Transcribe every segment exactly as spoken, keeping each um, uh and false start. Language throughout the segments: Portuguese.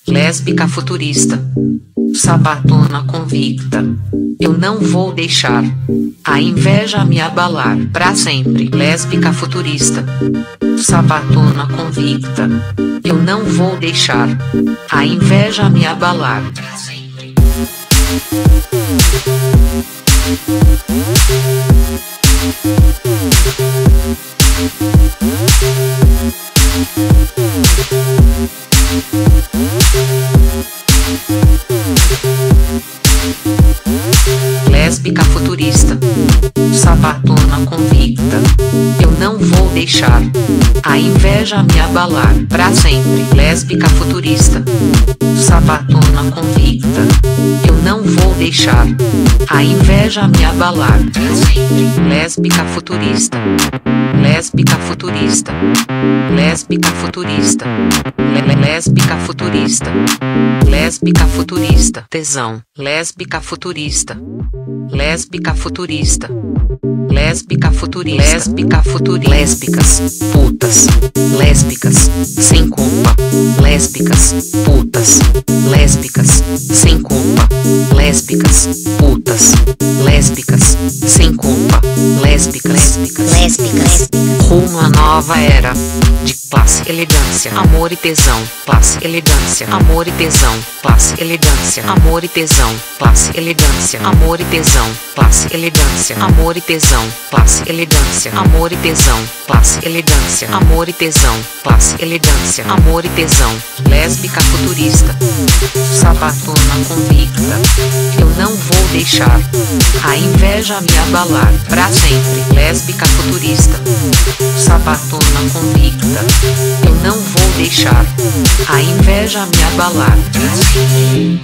lésbica futurista, sabatona convicta. Eu não vou deixar a inveja me abalar pra sempre. Lésbica futurista, sabatona convicta. Eu não vou deixar a inveja me abalar pra sempre. Lésbica futurista, sabatona convicta. Eu não vou deixar a inveja me abalar pra sempre. Lésbica futurista, sabatona convicta. Eu não vou deixar a inveja me abalar pra sempre. Lésbica futurista, lésbica futurista, lésbica futurista, lésbica futurista, lésbica futurista, tesão, lésbica futurista, lésbica futurista, lésbica futurista, lésbica futurista, lésbicas, putas, lésbicas, sem culpa, lésbicas, putas, lésbicas, sem culpa, lésbicas, putas, lésbicas, sem culpa, lésbicas, lésbicas, rumo à nova era de classe, elegância, amor e tesão, classe, elegância, amor e tesão, classe, elegância, amor e tesão, classe, elegância, amor e tesão, classe, elegância, amor e tesão, classe, elegância, amor e tesão, classe, elegância, amor e tesão, classe, elegância, amor e tesão, lésbica futurista, sabatona convicta. Eu não vou deixar a inveja me abalar pra sempre. Lésbica futurista, sabatona convicta. Eu não vou deixar a inveja me abalar pra sempre.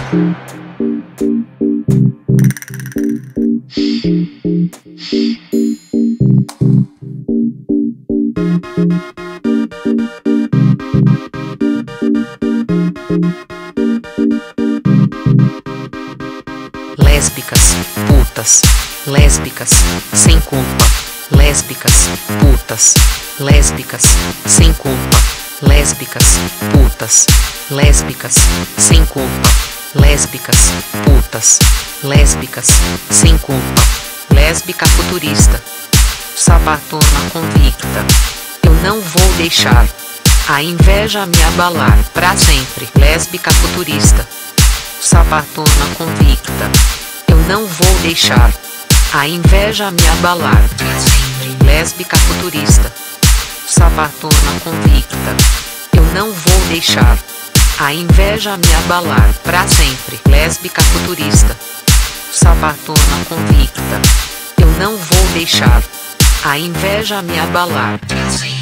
Lésbicas, putas, lésbicas, sem culpa, lésbicas, putas, lésbicas, sem culpa, lésbicas, putas, lésbicas, sem culpa, lésbicas, putas, lésbicas, sem culpa, lésbica futurista, sabatona convicta. Eu não vou deixar a inveja me abalar pra sempre. Lésbica futurista, sabatona convicta. Eu não vou deixar a inveja me abalar pra sempre. Lésbica futurista, sabatona convicta. Eu não vou deixar a inveja me abalar pra sempre. Lésbica futurista, sabatona convicta. Eu não vou deixar a inveja me abalar pra sempre.